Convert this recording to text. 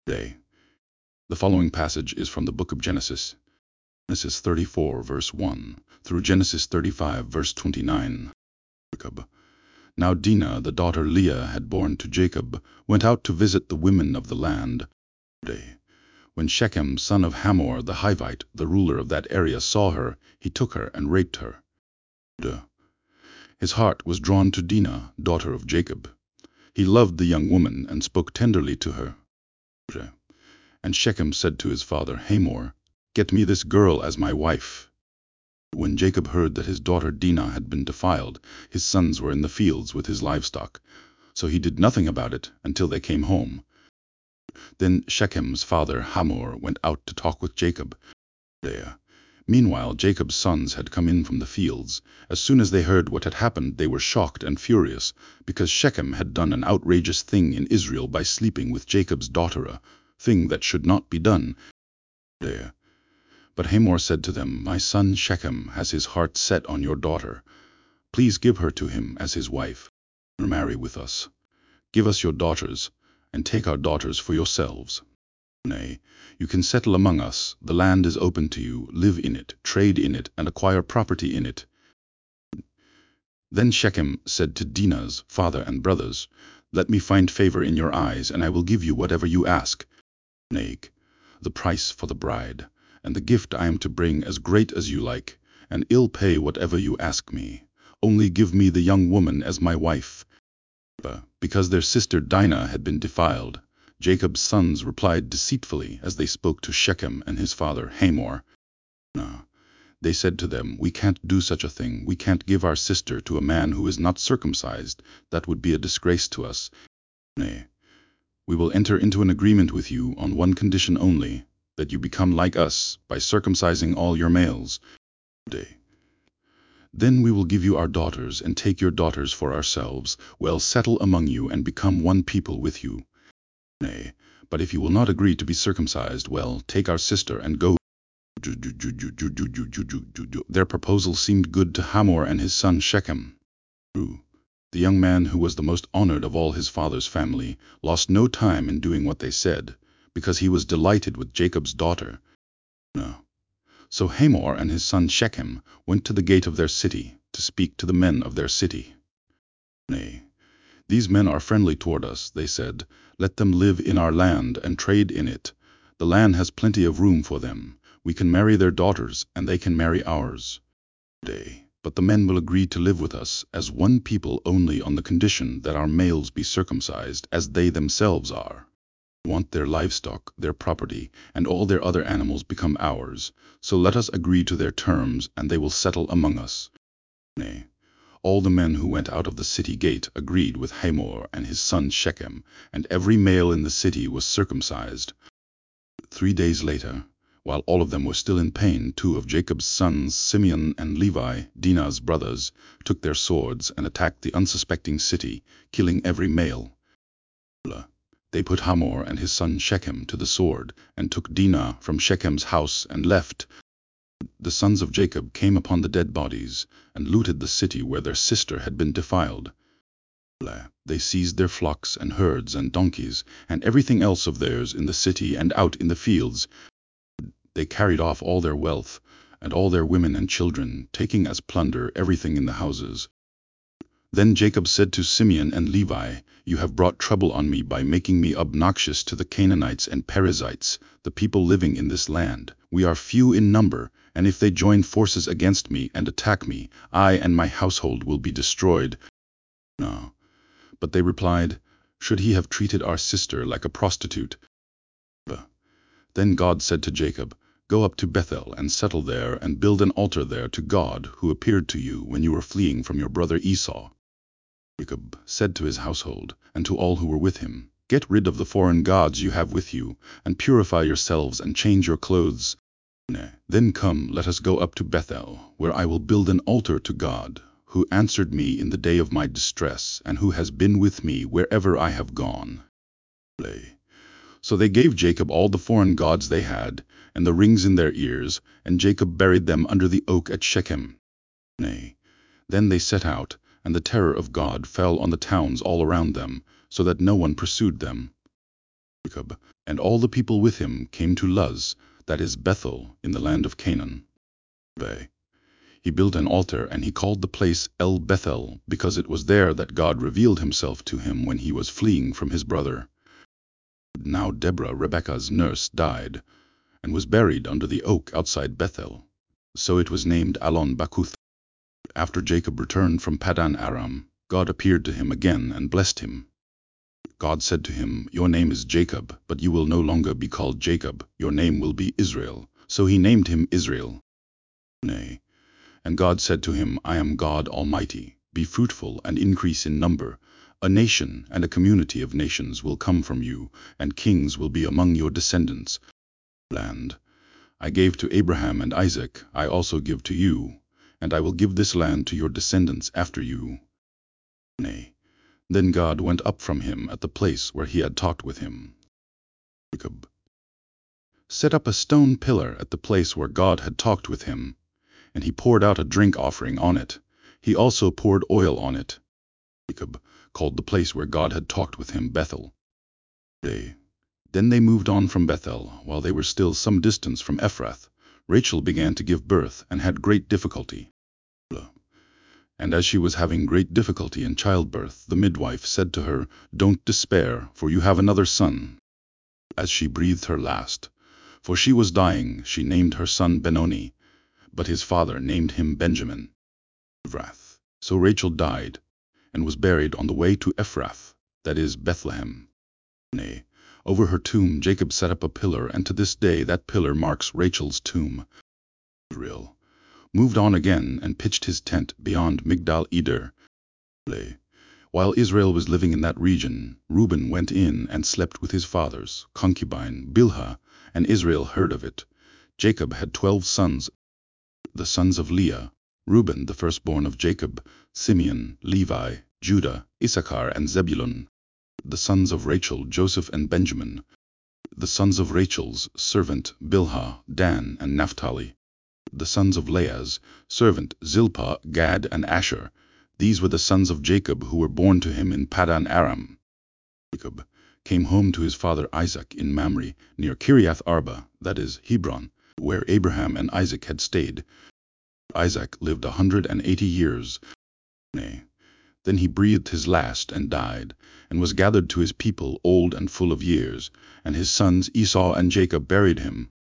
Day. The following passage is from the book of Genesis, Genesis 34, verse 1, through Genesis 35, verse 29. Jacob. Now Dinah, the daughter Leah had borne to Jacob, went out to visit the women of the land. Day. When Shechem, son of Hamor the Hivite, the ruler of that area, saw her, he took her and raped her. His heart was drawn to Dinah, daughter of Jacob. He loved the young woman and spoke tenderly to her. And Shechem said to his father Hamor, "Get me this girl as my wife." When Jacob heard that his daughter Dinah had been defiled, his sons were in the fields with his livestock, so he did nothing about it until they came home. Then Shechem's father Hamor went out to talk with Jacob. Meanwhile Jacob's sons had come in from the fields. As soon as they heard what had happened, they were shocked and furious, because Shechem had done an outrageous thing in Israel by sleeping with Jacob's daughter, a thing that should not be done. But Hamor said to them, "My son Shechem has his heart set on your daughter. Please give her to him as his wife. Marry with us. Give us your daughters, and take our daughters for yourselves. Nay, you can settle among us. The land is open to you. Live in it, trade in it, and acquire property in it." Then Shechem said to Dinah's father and brothers, "Let me find favor in your eyes, and I will give you whatever you ask. The price for the bride, and the gift I am to bring, as great as you like, and I'll pay whatever you ask me. Only give me the young woman as my wife." Because their sister Dinah had been defiled, Jacob's sons replied deceitfully as they spoke to Shechem and his father Hamor. They said to them, "We can't do such a thing. We can't give our sister to a man who is not circumcised. That would be a disgrace to us. Nay, we will enter into an agreement with you on one condition only, that you become like us by circumcising all your males. Then we will give you our daughters and take your daughters for ourselves. We'll settle among you and become one people with you. Nay, but if you will not agree to be circumcised, well, take our sister and go." Their proposal seemed good to Hamor and his son Shechem. The young man, who was the most honored of all his father's family, lost no time in doing what they said, because he was delighted with Jacob's daughter. So Hamor and his son Shechem went to the gate of their city to speak to the men of their city. "Nay, these men are friendly toward us," they said. "Let them live in our land and trade in it. The land has plenty of room for them. We can marry their daughters, and they can marry ours. But the men will agree to live with us as one people only on the condition that our males be circumcised, as they themselves are. We want their livestock, their property, and all their other animals become ours. So let us agree to their terms, and they will settle among us." Nay, all the men who went out of the city gate agreed with Hamor and his son Shechem, and every male in the city was circumcised. 3 days later, while all of them were still in pain, 2 of Jacob's sons, Simeon and Levi, Dinah's brothers, took their swords and attacked the unsuspecting city, killing every male. They put Hamor and his son Shechem to the sword, and took Dinah from Shechem's house and left. The sons of Jacob came upon the dead bodies, and looted the city where their sister had been defiled. They seized their flocks and herds and donkeys, and everything else of theirs in the city and out in the fields. They carried off all their wealth, and all their women and children, taking as plunder everything in the houses. Then Jacob said to Simeon and Levi, "You have brought trouble on me by making me obnoxious to the Canaanites and Perizzites, the people living in this land. We are few in number, and if they join forces against me and attack me, I and my household will be destroyed." But they replied, "Should he have treated our sister like a prostitute?" Then God said to Jacob, "Go up to Bethel and settle there and build an altar there to God, who appeared to you when you were fleeing from your brother Esau." Jacob said to his household and to all who were with him, "Get rid of the foreign gods you have with you, and purify yourselves and change your clothes. Then come, let us go up to Bethel, where I will build an altar to God, who answered me in the day of my distress, and who has been with me wherever I have gone." So they gave Jacob all the foreign gods they had, and the rings in their ears, and Jacob buried them under the oak at Shechem. Then they set out, and the terror of God fell on the towns all around them, so that no one pursued them. Jacob And all the people with him came to Luz, that is Bethel, in the land of Canaan. He built an altar, and he called the place El Bethel, because it was there that God revealed himself to him when he was fleeing from his brother. Now Deborah, Rebekah's nurse, died, and was buried under the oak outside Bethel. So it was named Allon Bakuth. After Jacob returned from Paddan Aram, God appeared to him again and blessed him. God said to him, "Your name is Jacob, but you will no longer be called Jacob. Your name will be Israel." So he named him Israel. And God said to him, "I am God Almighty. Be fruitful and increase in number. A nation and a community of nations will come from you, and kings will be among your descendants. Land I gave to Abraham and Isaac, I also give to you, and I will give this land to your descendants after you." Then God went up from him at the place where he had talked with him. Jacob set up a stone pillar at the place where God had talked with him, and he poured out a drink offering on it. He also poured oil on it. Jacob called the place where God had talked with him Bethel. Then they moved on from Bethel. While they were still some distance from Ephrath, Rachel began to give birth and had great difficulty. And as she was having great difficulty in childbirth, the midwife said to her, "Don't despair, for you have another son." As she breathed her last, for she was dying, she named her son Benoni, but his father named him Benjamin. So Rachel died, and was buried on the way to Ephrath, that is Bethlehem. Over her tomb Jacob set up a pillar, and to this day that pillar marks Rachel's tomb. Israel moved on again and pitched his tent beyond Migdal Eder. While Israel was living in that region, Reuben went in and slept with his father's concubine Bilhah, and Israel heard of it. Jacob had 12 sons. The sons of Leah: Reuben, the firstborn of Jacob, Simeon, Levi, Judah, Issachar, and Zebulun. The sons of Rachel: Joseph and Benjamin. The sons of Rachel's servant Bilhah: Dan and Naphtali. The sons of Leah's servant Zilpah: Gad and Asher. These were the sons of Jacob who were born to him in Paddan Aram. Jacob came home to his father Isaac in Mamre, near Kiriath Arba, that is Hebron, where Abraham and Isaac had stayed. Isaac lived 180 years. Then he breathed his last and died, and was gathered to his people old and full of years, and his sons Esau and Jacob buried him.